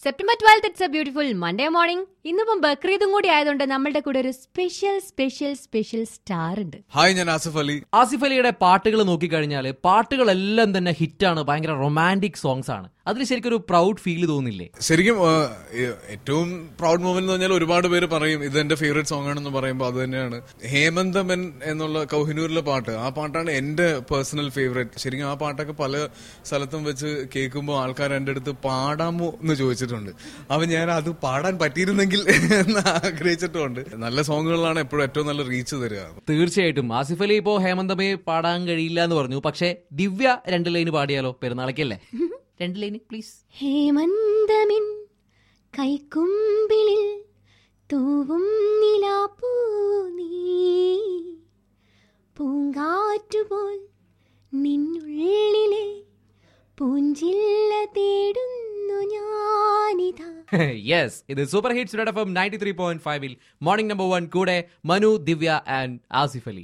September 12th it's a beautiful Monday morning. ഇന്നിപ്പം ബക്രീദും കൂടി ആയതുകൊണ്ട് നമ്മളുടെ കൂടെ ഒരു സ്പെഷ്യൽ സ്റ്റാർ ഉണ്ട്. ഹായ്, ഞാൻ ആസിഫ് അലി. ആസിഫ് അലിയുടെ പാട്ടുകൾ നോക്കിക്കഴിഞ്ഞാൽ പാട്ടുകളെല്ലാം തന്നെ ഹിറ്റാണ്, ഭയങ്കര റൊമാൻറ്റിക് സോങ്സ് ആണ്. അതിന് ശരിക്കും ഒരു പ്രൗഡ് ഫീൽ തോന്നില്ലേ? ശരിക്കും ഏറ്റവും പ്രൗഡ് മൊമെന്റ് എന്ന് പറഞ്ഞാൽ ഒരുപാട് പേര് പറയും ഇത് എന്റെ ഫേവറേറ്റ് സോങ് ആണെന്ന് പറയുമ്പോൾ അത് തന്നെയാണ് ഹേമന്തമൻ എന്നുള്ള കൗഹിനൂരിലെ പാട്ട്. ആ പാട്ടാണ് എന്റെ പേഴ്സണൽ ഫേവറേറ്റ്. ശരിക്കും ആ പാട്ടൊക്കെ പല സ്ഥലത്തും വെച്ച് കേൾക്കുമ്പോൾ ആൾക്കാർ എന്റെ അടുത്ത് പാടാമോ എന്ന് ചോദിച്ചിട്ടുണ്ട്. അപ്പൊ ഞാൻ അത് പാടാൻ പറ്റിയിരുന്നെങ്കിൽ എന്ന് ആഗ്രഹിച്ചിട്ടുണ്ട്. നല്ല സോങ്ങുകളാണ് എപ്പോഴും ഏറ്റവും നല്ല റീച്ച് തരിക. തീർച്ചയായിട്ടും ആസിഫ് അലി ഇപ്പോ ഹേമന്തമയെ പാടാൻ കഴിയില്ല എന്ന് പറഞ്ഞു, പക്ഷെ ദിവ്യ 2 ലൈന് പാടിയാലോ? പെരുന്നാളേക്കല്ലേ? 2 ലൈന് പ്ലീസ്. ഹേമന്തമിൻ കൈക്കുമ്പിളിൽ തൂവും നിലാപ്പൂ നീ, പൂങ്കാറ്റുപോൽ നിന്നുള്ളിലെ പൂഞ്ചില്ല തേടുന്നു ഞാനിതാ. യെസ്, ഇത് super hits FM 93.5 morning number 1 കൂടെ മനു, ദിവ്യ ആൻഡ് ആസിഫ് അലി.